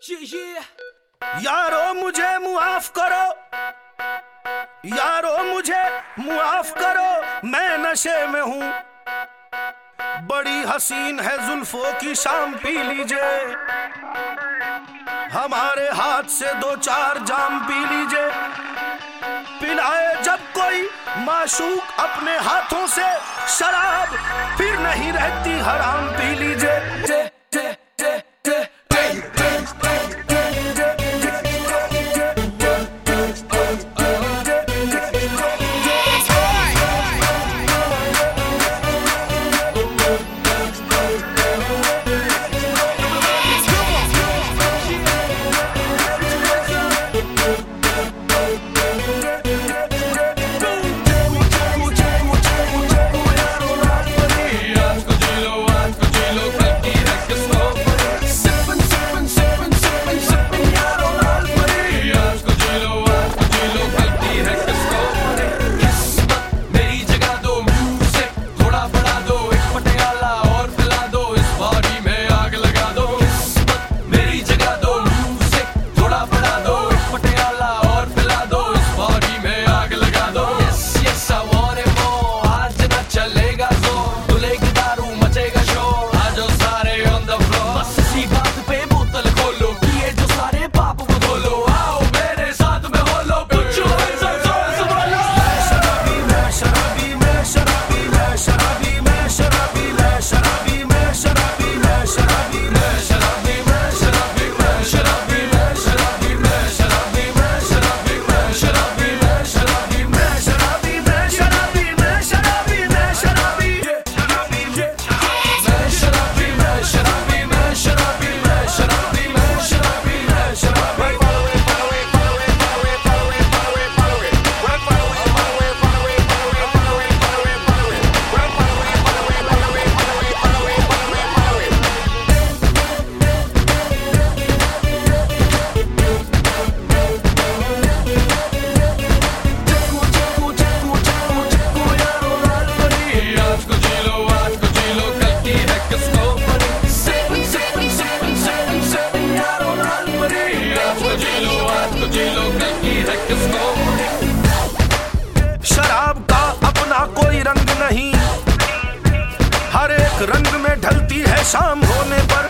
यारो मुझे मुआफ करो, यारो मुझे मुआफ करो, मैं नशे में हूँ। बड़ी हसीन है जुल्फों की शाम, पी लीजिए हमारे हाथ से 2-4 जाम पी लीजिए। पिलाए जब कोई माशूक अपने हाथों से शराब, फिर नहीं रहती हराम, पी लीजिए। शराब का अपना कोई रंग नहीं, हर एक रंग में ढलती है शाम होने पर।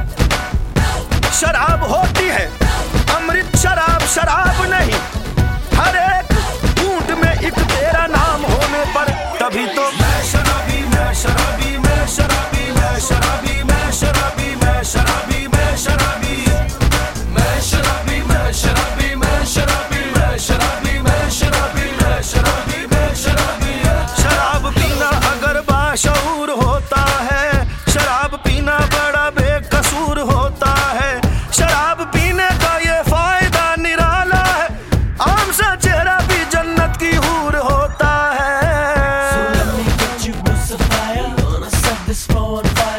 शराब होती है अमृत शराब, शराब नहीं, हर एक घूंट में एक तेरा नाम होने पर। तभी तो मैं शराबी, मैं शराबी, मैं शराबी, मैं शराबी, मैं शराबी, मैं शराबी, मैं शराबी, मैं शराबी, मैं शराबी, मैं शराबी, मैं शराबी, मैं शराबी, मैं शराबी, मैं शराबी। शराब पीना अगर बाशऊर होता है, शराब पीना बड़ा बेकसूर होता है। शराब पीने का ये फायदा निराला है, आम सा चेहरा भी जन्नत की हूर होता है। So let me get you with some fire, gonna set this floor on fire.